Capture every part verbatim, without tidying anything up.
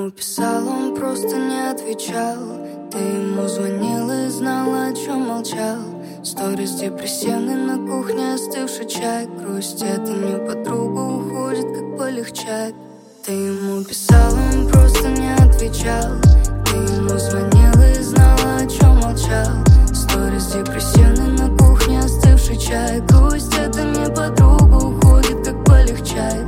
ему писал, он просто не отвечал. Ты ему звонил и знала, о чем молчал. Сторис депрессивный, на кухне остывший чай. Грусть — это не подруга, уходит, как полегчает. Ты ему писал, он просто не отвечал. Ты ему звонил и знала, о чем молчал. Сторис депрессивный, на кухне остывший чай. Грусть — это не подруга, уходит, как полегчает.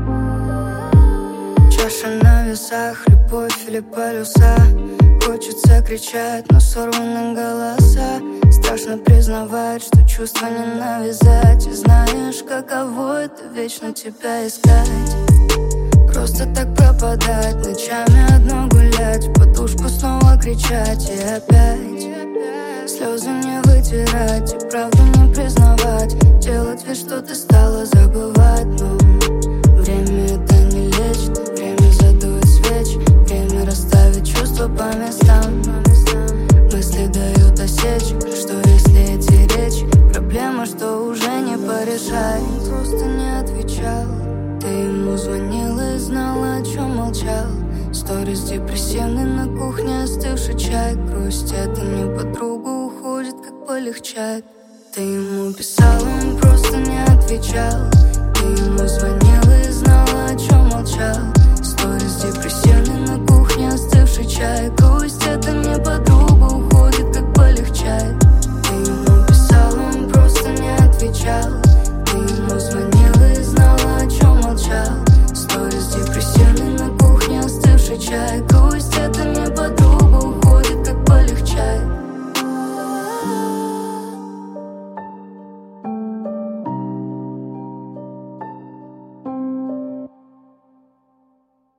Чаша на весах, любовь или полюса. Хочется кричать, но сорваны голоса. Страшно признавать, что чувства не навязать. И знаешь, каково это вечно тебя искать. Просто так пропадать, ночами одно гулять, в подушку снова кричать. И опять слезы не вытирать и правду не признавать. Делать вид, что ты стала забывать. Но время это не лечит. Время задует свечи. Время расставить чувства по местам. Мысли дают осечек. Что если эти речи проблема, что уже не порешать? Он просто не отвечал. Ты ему звонил и знала, о чем молчал. Сторис депрессивный, на кухне остывший чай. Грусть — это не подруга, уходит, как полегчает. Ты ему писал, он просто не отвечал. Ты ему звонил и знала, о чем молчал.